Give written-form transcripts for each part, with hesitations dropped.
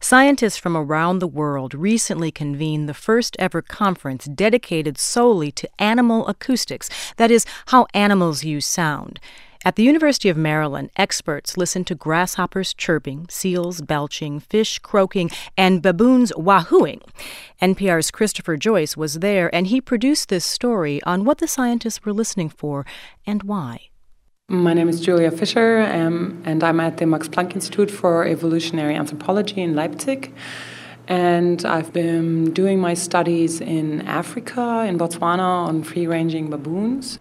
Scientists from around the world recently convened the first ever conference dedicated solely to animal acoustics, that is, how animals use sound. At the University of Maryland, experts listened to grasshoppers chirping, seals belching, fish croaking, and baboons wahooing. NPR's Christopher Joyce was there, and he produced this story on what the scientists were listening for and why. My name is Julia Fischer, and I'm at the Max Planck Institute for Evolutionary Anthropology in Leipzig. And I've been doing my studies in Africa, in Botswana, on free-ranging baboons.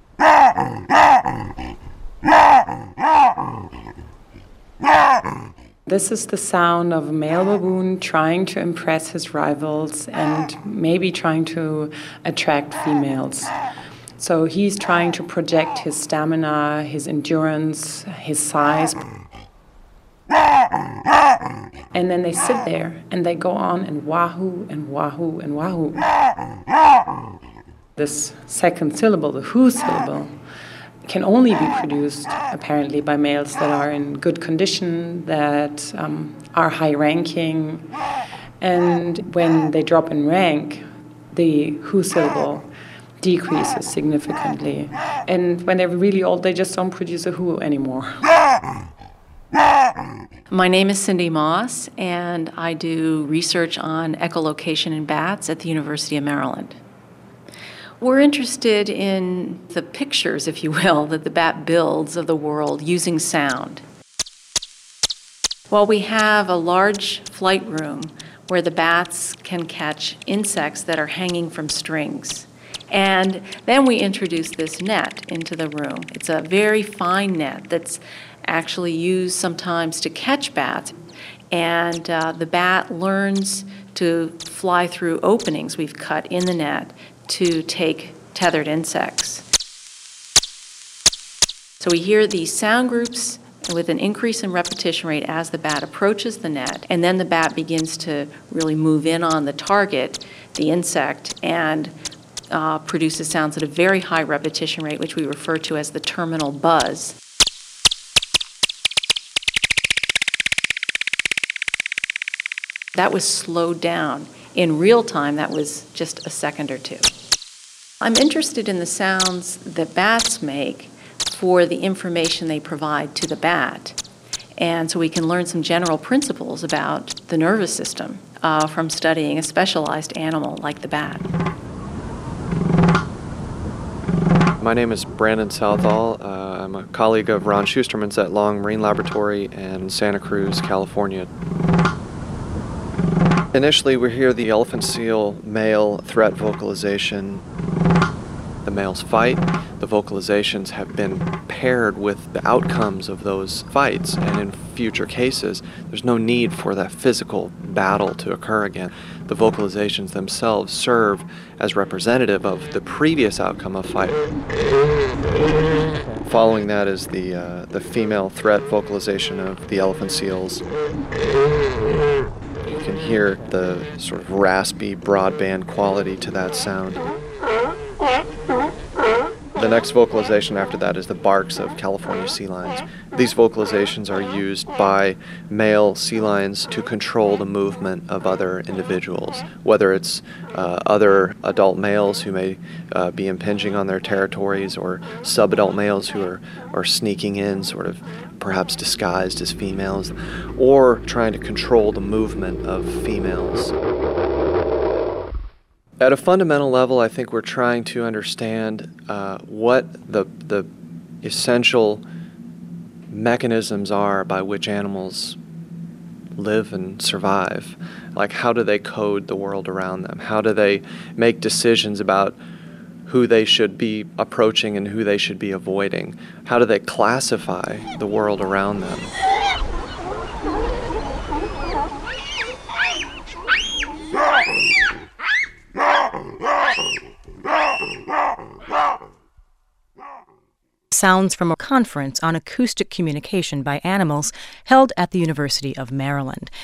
This is the sound of a male baboon trying to impress his rivals and maybe trying to attract females. So he's trying to project his stamina, his endurance, his size. And then they sit there and they go on and wahoo and wahoo and wahoo. This second syllable, the who syllable, can only be produced apparently by males that are in good condition, that are high-ranking. And when they drop in rank, the who syllable decreases significantly. And when they're really old, they just don't produce a who anymore. My name is Cindy Moss, and I do research on echolocation in bats at the University of Maryland. We're interested in the pictures, if you will, that the bat builds of the world using sound. Well, we have a large flight room where the bats can catch insects that are hanging from strings. And then we introduce this net into the room. It's a very fine net that's actually used sometimes to catch bats. And the bat learns to fly through openings we've cut in the net to take tethered insects. So we hear these sound groups with an increase in repetition rate as the bat approaches the net, and then the bat begins to really move in on the target, the insect, and produces sounds at a very high repetition rate, which we refer to as the terminal buzz. That was slowed down. In real time, that was just a second or two. I'm interested in the sounds that bats make for the information they provide to the bat. And so we can learn some general principles about the nervous system from studying a specialized animal like the bat. My name is Brandon Southall. I'm a colleague of Ron Schusterman's at Long Marine Laboratory in Santa Cruz, California. Initially, we hear the elephant seal male threat vocalization. The males fight. The vocalizations have been paired with the outcomes of those fights, and in future cases, there's no need for that physical battle to occur again. The vocalizations themselves serve as representative of the previous outcome of fight. Following that is the female threat vocalization of the elephant seals. You can hear the sort of raspy, broadband quality to that sound. The next vocalization after that is the barks of California sea lions. These vocalizations are used by male sea lions to control the movement of other individuals, whether it's other adult males who may be impinging on their territories, or sub-adult males who are sneaking in, sort of perhaps disguised as females, or trying to control the movement of females. At a fundamental level, I think we're trying to understand what the essential mechanisms are by which animals live and survive. Like, how do they code the world around them? How do they make decisions about who they should be approaching and who they should be avoiding? How do they classify the world around them? Sounds from a conference on acoustic communication by animals held at the University of Maryland.